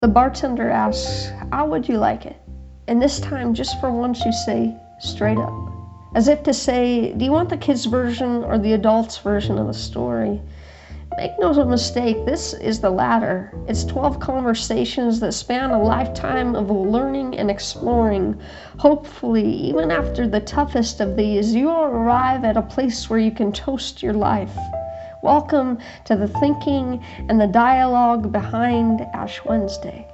The bartender asks, "How would you like it?" And this time, just for once, you say, straight up. As if to say, do you want the kids' version or the adults' version of the story? Make no mistake, this is the latter. It's 12 conversations that span a lifetime of learning and exploring. Hopefully, even after the toughest of these, you will arrive at a place where you can toast your life. Welcome to the thinking and the dialogue behind Ash Wednesday.